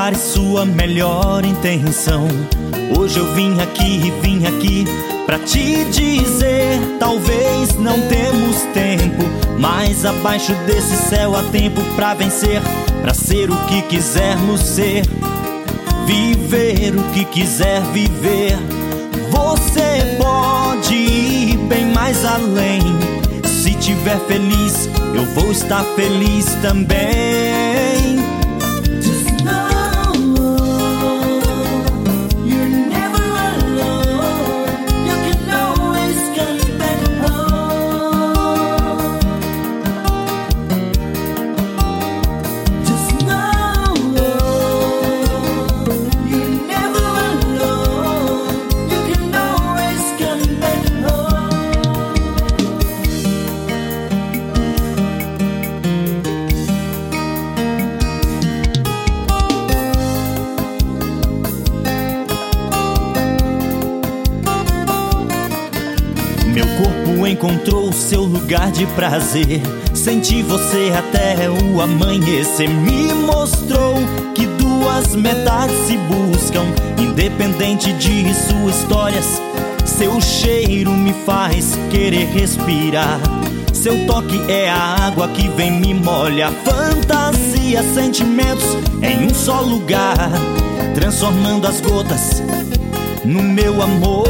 Prepare sua melhor intenção. Hoje eu vim aqui pra te dizer: talvez não temos tempo, mas abaixo desse céu há tempo pra vencer, pra ser o que quisermos ser, viver o que quiser viver. Você pode ir bem mais além. Se tiver feliz, eu vou estar feliz também. Meu corpo encontrou seu lugar de prazer. Senti você até o amanhecer. Me mostrou que duas metades se buscam, independente de suas histórias. Seu cheiro me faz querer respirar. Seu toque é a água que vem me molha. Fantasia, sentimentos em um só lugar, transformando as gotas no meu amor.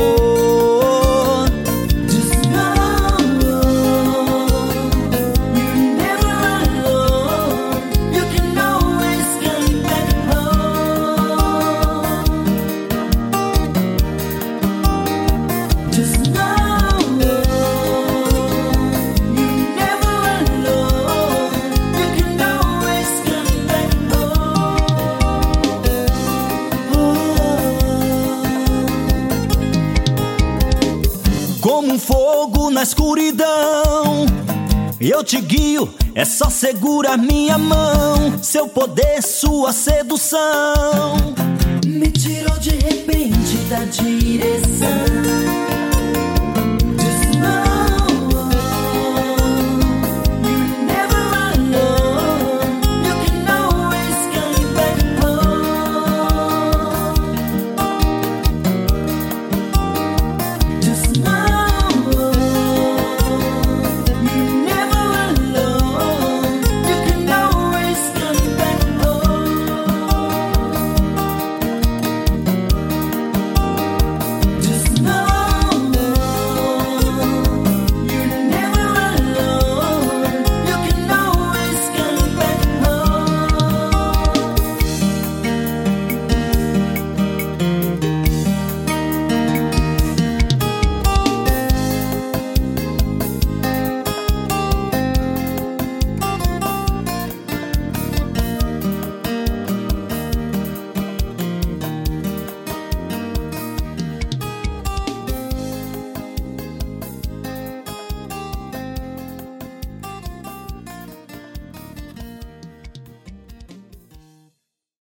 Como um fogo na escuridão, eu te guio, é só segurar minha mão. Seu poder, sua sedução me tirou de repente da direção.